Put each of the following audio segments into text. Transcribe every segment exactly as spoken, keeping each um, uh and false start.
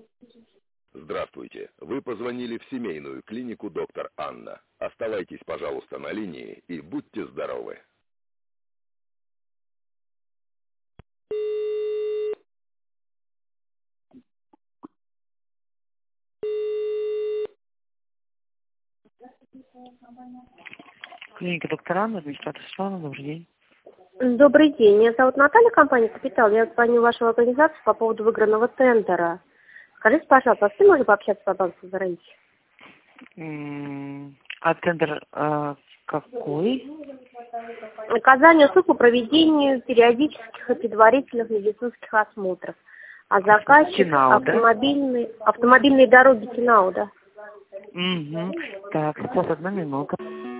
Здравствуйте. Вы позвонили в семейную клинику доктор Анна. Оставайтесь, пожалуйста, на линии и будьте здоровы. Клиника доктора Анна, администратор Светлана, добрый день. Добрый день. Меня зовут Наталья, компания «Капитал». Я звоню в вашу организацию по поводу выигранного тендера. Скажите, пожалуйста, а с кем можно пообщаться по банку гарантии? А тендер а, какой? Оказание услуг по проведению периодических и предварительных медицинских осмотров. А заказчик Тинау, автомобильные, да? автомобильные дороги Тинау, да. Угу. Так, сейчас одна минута.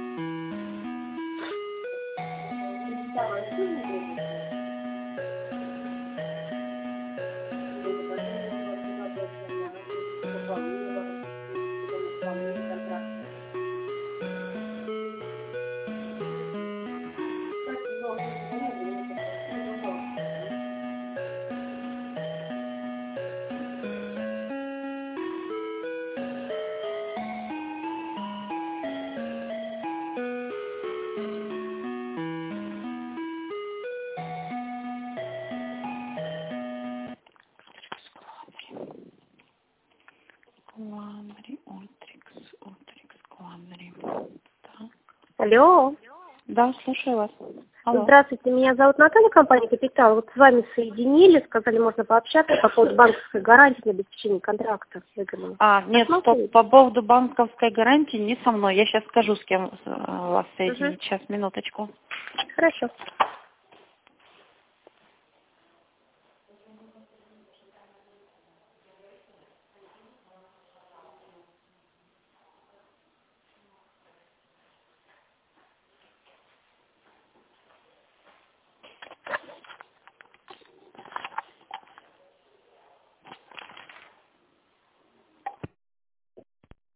Кламри, Ультрикс, Ультрикс, Кламри. Так. Алло. Да, слушаю вас. Алло. Здравствуйте, меня зовут Наталья, компания «Капитал». Вот с вами соединили, сказали, можно пообщаться по поводу банковской гарантии на обеспечение контракта. А, нет, стоп, по поводу банковской гарантии не со мной. Я сейчас скажу, с кем э, вас соединить. Угу. Сейчас, минуточку. Хорошо.